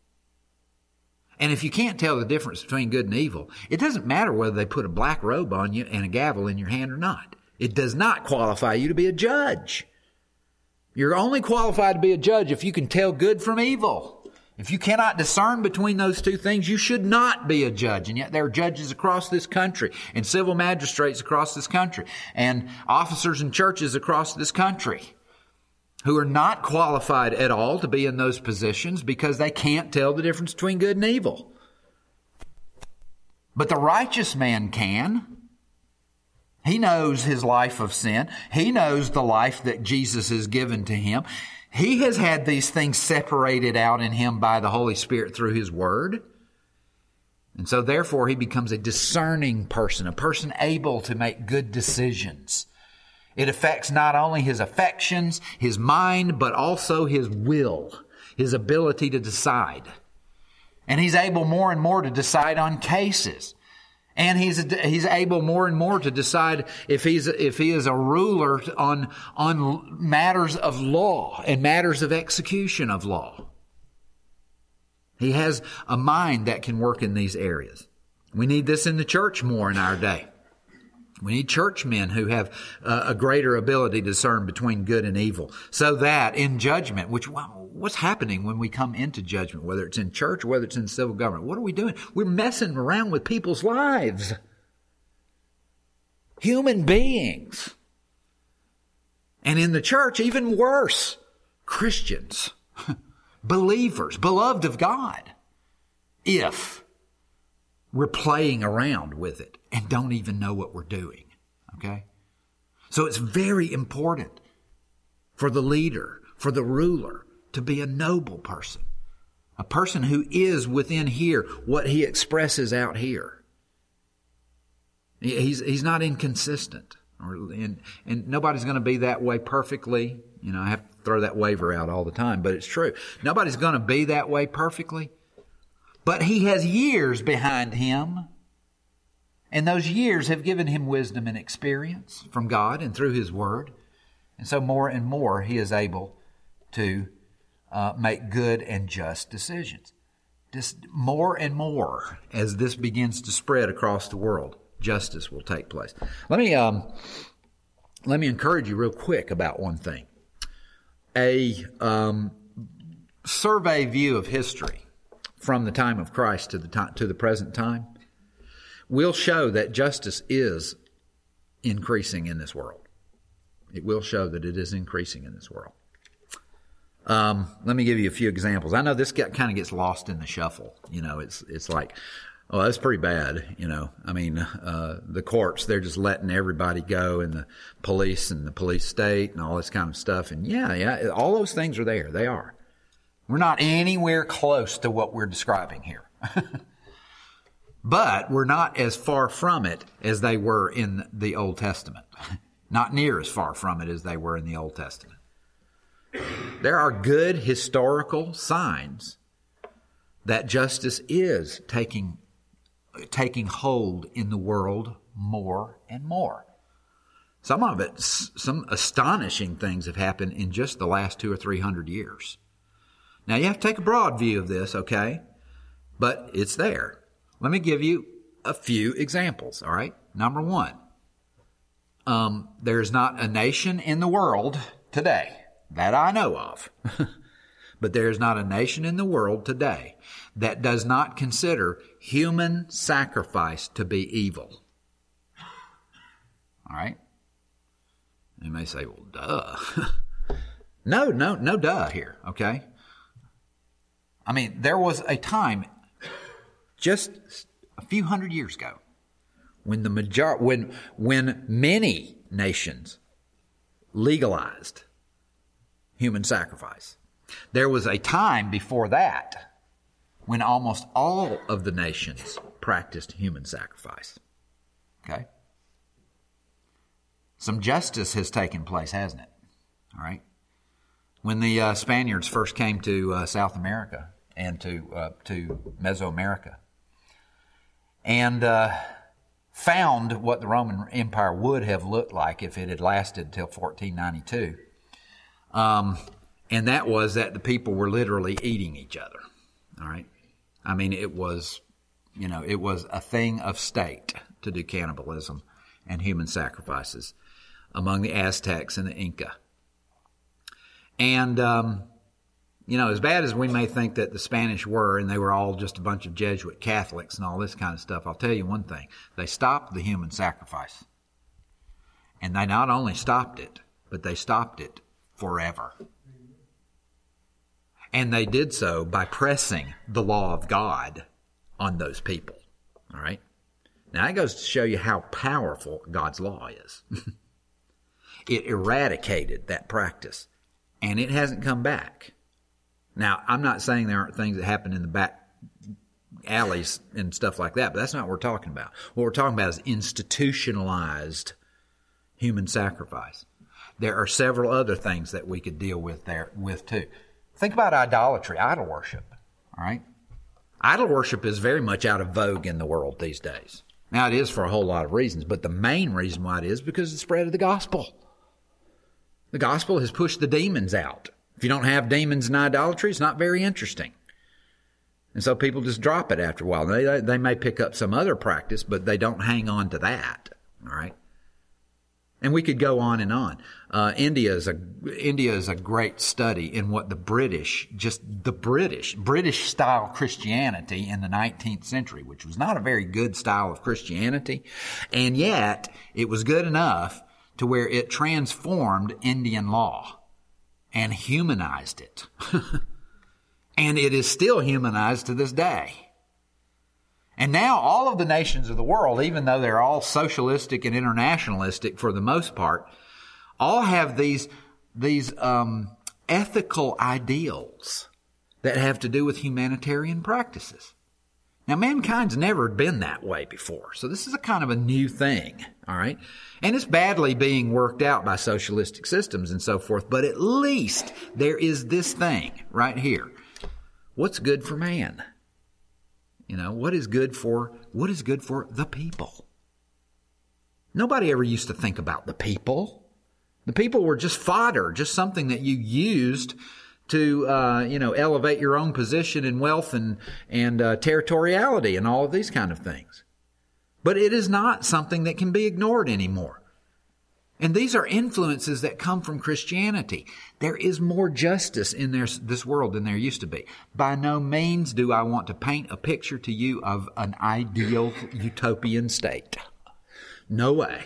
Speaker 1: And if you can't tell the difference between good and evil, it doesn't matter whether they put a black robe on you and a gavel in your hand or not. It does not qualify you to be a judge. You're only qualified to be a judge if you can tell good from evil. If you cannot discern between those two things, you should not be a judge. And yet there are judges across this country and civil magistrates across this country and officers in churches across this country who are not qualified at all to be in those positions because they can't tell the difference between good and evil. But the righteous man can. He knows his life of sin. He knows the life that Jesus has given to him. He has had these things separated out in him by the Holy Spirit through His Word. And so therefore he becomes a discerning person, a person able to make good decisions. It affects not only his affections, his mind, but also his will, his ability to decide. And he's able more and more to decide on cases. And he's he's able more and more to decide if he's if he is a ruler on on matters of law and matters of execution of law. He has a mind that can work in these areas. We need this in the church more in our day. We need churchmen who have uh, a greater ability to discern between good and evil, so that in judgment, which what's happening when we come into judgment, whether it's in church or whether it's in civil government, what are we doing? We're messing around with people's lives. Human beings. And in the church, even worse, Christians. Believers, beloved of God, if we're playing around with it and don't even know what we're doing, okay? So it's very important for the leader, for the ruler, to be a noble person, a person who is within here what he expresses out here. He's, he's not inconsistent, or, and, and nobody's going to be that way perfectly. You know, I have to throw that waiver out all the time, but it's true. Nobody's going to be that way perfectly. But he has years behind him, and those years have given him wisdom and experience from God and through His Word. And so more and more he is able to uh, make good and just decisions. Just more and more, as this begins to spread across the world, justice will take place. Let me um, let me encourage you real quick about one thing. A um, survey view of history from the time of Christ to the time, to the present time will show that justice is increasing in this world. It will show that it is increasing in this world. Um, let me give you a few examples. I know this get, kind of gets lost in the shuffle. You know, it's it's like, oh, that's pretty bad. You know, I mean, uh, the courts, they're just letting everybody go, and the police and the police state and all this kind of stuff. And yeah, yeah, all those things are there. They are. We're not anywhere close to what we're describing here. But we're not as far from it as they were in the Old Testament. Not near as far from it as they were in the Old Testament. There are good historical signs that justice is taking taking hold in the world more and more. Some of it, some astonishing things have happened in just the last two or three hundred years. Now you have to take a broad view of this, okay? But it's there. Let me give you a few examples, all right? Number one, um, there's not a nation in the world today that I know of, but there's not a nation in the world today that does not consider human sacrifice to be evil. All right? You may say, well, duh. no, no, no duh here, okay? I mean, there was a time just a few hundred years ago when the major when when many nations legalized human sacrifice. There was a time before that when almost all of the nations practiced human sacrifice. Okay? Some justice has taken place, hasn't it? All right? When the uh, Spaniards first came to uh, South America and to uh, to Mesoamerica, and uh, found what the Roman Empire would have looked like if it had lasted until fourteen ninety-two. Um, and that was that the people were literally eating each other. All right? I mean, it was, you know, it was a thing of state to do cannibalism and human sacrifices among the Aztecs and the Inca. And, um, you know, as bad as we may think that the Spanish were, and they were all just a bunch of Jesuit Catholics and all this kind of stuff, I'll tell you one thing. They stopped the human sacrifice. And they not only stopped it, but they stopped it forever. And they did so by pressing the law of God on those people. All right? Now, that goes to show you how powerful God's law is. It eradicated that practice, and it hasn't come back. Now, I'm not saying there aren't things that happen in the back alleys and stuff like that, but that's not what we're talking about. What we're talking about is institutionalized human sacrifice. There are several other things that we could deal with there with too. Think about idolatry, idol worship. All right? Idol worship is very much out of vogue in the world these days. Now, it is for a whole lot of reasons, but the main reason why it is because of the spread of the gospel. The gospel has pushed the demons out. If you don't have demons in idolatry, it's not very interesting. And so people just drop it after a while. They, they may pick up some other practice, but they don't hang on to that. All right? And we could go on and on. Uh, India is a India is a great study in what the British, just the British, British style Christianity in the nineteenth century, which was not a very good style of Christianity, and yet it was good enough to where it transformed Indian law and humanized it. And it is still humanized to this day. And now all of the nations of the world, even though they're all socialistic and internationalistic for the most part, all have these, these um, ethical ideals that have to do with humanitarian practices. Now, mankind's never been that way before, so this is a kind of a new thing, all right? And it's badly being worked out by socialistic systems and so forth, but at least there is this thing right here. What's good for man? You know, what is good for, what is good for the people? Nobody ever used to think about the people. The people were just fodder, just something that you used to, uh, you know, elevate your own position in wealth and, and uh, territoriality and all of these kind of things. But it is not something that can be ignored anymore. And these are influences that come from Christianity. There is more justice in there, this world than there used to be. By no means do I want to paint a picture to you of an ideal utopian state. No way.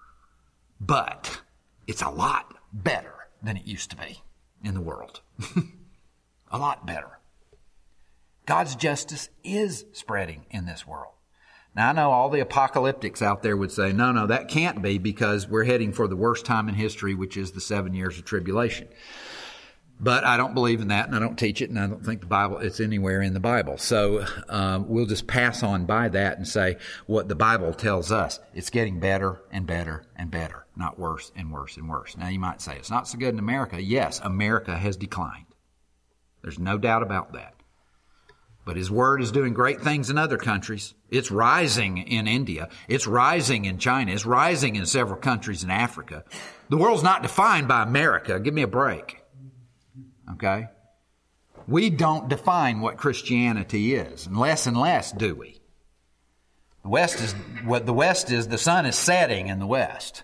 Speaker 1: But it's a lot better than it used to be in the world. A lot better. God's justice is spreading in this world. Now, I know all the apocalyptics out there would say, no, no, that can't be because we're heading for the worst time in history, which is the seven years of tribulation. But I don't believe in that, and I don't teach it, and I don't think the Bible, it's anywhere in the Bible. So um, we'll just pass on by that and say what the Bible tells us. It's getting better and better and better, not worse and worse and worse. Now, you might say, it's not so good in America. Yes, America has declined. There's no doubt about that. But His Word is doing great things in other countries. It's rising in India. It's rising in China. It's rising in several countries in Africa. The world's not defined by America. Give me a break. Okay? We don't define what Christianity is, and less and less do we. The West is what the West is. The sun is setting in the West.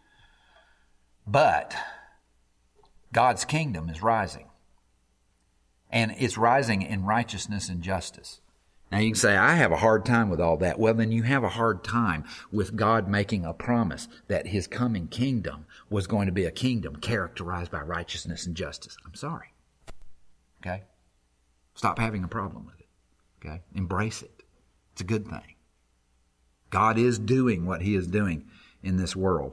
Speaker 1: But God's kingdom is rising. And it's rising in righteousness and justice. Now you can say, I have a hard time with all that. Well, then you have a hard time with God making a promise that His coming kingdom was going to be a kingdom characterized by righteousness and justice. I'm sorry. Okay? Stop having a problem with it. Okay? Embrace it. It's a good thing. God is doing what He is doing in this world.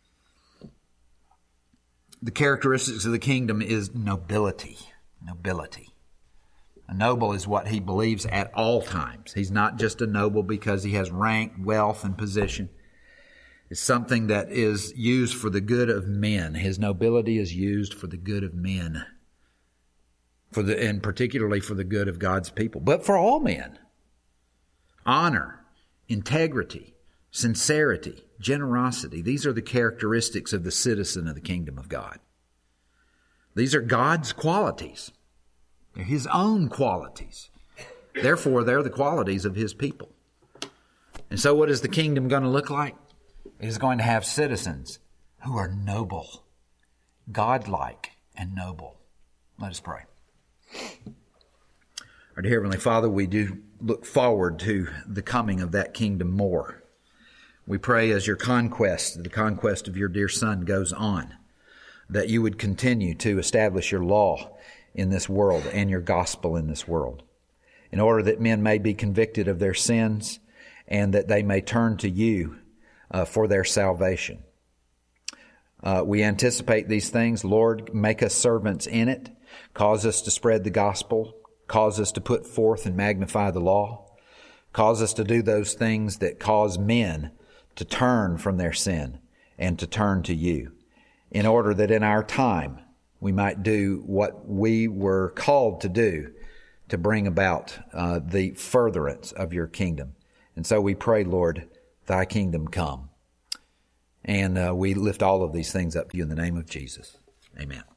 Speaker 1: The characteristics of the kingdom is nobility. Nobility. A noble is what he believes at all times. He's not just a noble because he has rank, wealth, and position. It's something that is used for the good of men. His nobility is used for the good of men. For the, and particularly for the good of God's people. But for all men. Honor, integrity, sincerity, generosity. These are the characteristics of the citizen of the kingdom of God. These are God's qualities. They're His own qualities. Therefore, they're the qualities of His people. And so what is the kingdom going to look like? It is going to have citizens who are noble, godlike, and noble. Let us pray. Our dear Heavenly Father, we do look forward to the coming of that kingdom more. We pray as your conquest, the conquest of your dear Son goes on, that you would continue to establish your law in this world and your gospel in this world, in order that men may be convicted of their sins and that they may turn to you uh, for their salvation. Uh, we anticipate these things. Lord, make us servants in it. Cause us to spread the gospel. Cause us to put forth and magnify the law. Cause us to do those things that cause men to turn from their sin and to turn to you, in order that in our time we might do what we were called to do to bring about uh, the furtherance of your kingdom. And so we pray, Lord, thy kingdom come. And uh, we lift all of these things up to you in the name of Jesus. Amen.